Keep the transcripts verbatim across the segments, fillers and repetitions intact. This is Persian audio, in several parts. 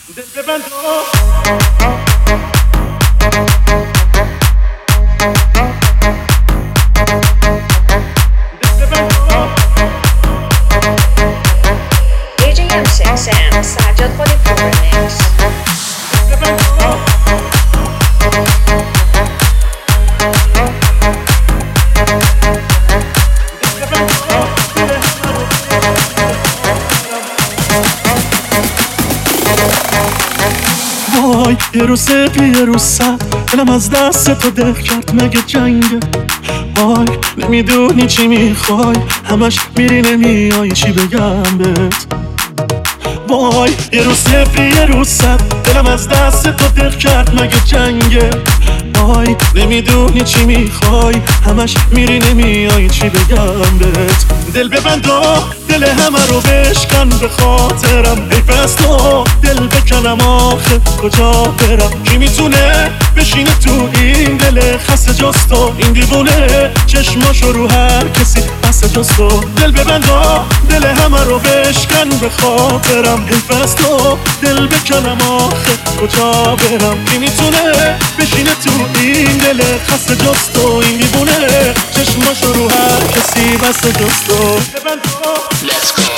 دل ببند دی جی ام six M سجاد خودی پرمکس. وای یه روز سفی یه روز سر دلم از دست تو دل کرد مگه جنگه. وای نمیدونی چی میخوای همش میری نمیای چی بگم بهت. وای یه روز سفی یه روز سر دلم از دست تو دل کرد مگه جنگه. وای نمیدونی چی میخوای همش میری نمیای چی بگم بهت. دل ببند و دل همه رو بشکن به خاطرم. حیف از تو دل بکنم آخه کجا برم. کی میتونه بشینه تو این دل خسته جز تو. این دیوونه چشماشو رو هر کسی بسته جز تو. دل ببند و دل همه رو بشکن به خاطرم. حیف از تو دل بکنم آخه کجا برم. کی میتونه بشینه تو این دل خسته جز تو. این دیوونه چشماشو رو هر کسی بسته جز تو. Let's go.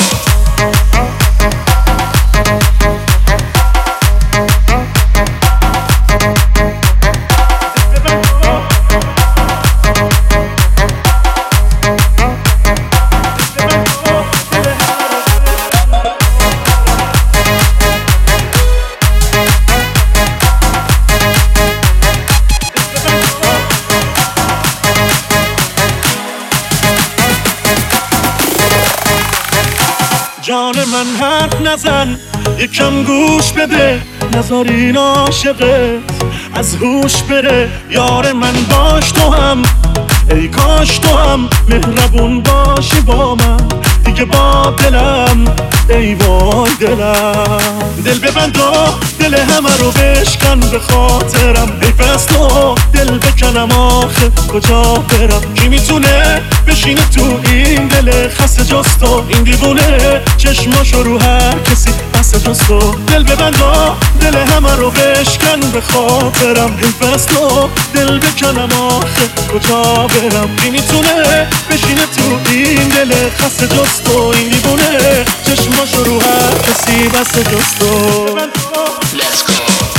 جان من حرف نزن یکم گوش بده. نذار این عاشقت از هوش بره. یار من باش تو هم ای کاش تو هم مهربون باشی با من دیگه با دلم. ای وای دلم. دل ببند و دل همه رو بشکن به خاطرم. حیف از تو دل بکنم آخه کجا برم. کی میتونه بشینه تو این دل خسته جز تو. این دیوونه چشماشو رو هر کسی بسته جز تو. دل ببند و دل همه رو بشکن به خاطرم. حیف از تو دل بکنم آخه کجا برم. کی میتونه بشینه تو این دل خسته جز تو. این دیوونه چشماشو رو هر کسی بسته جز تو. Let's go.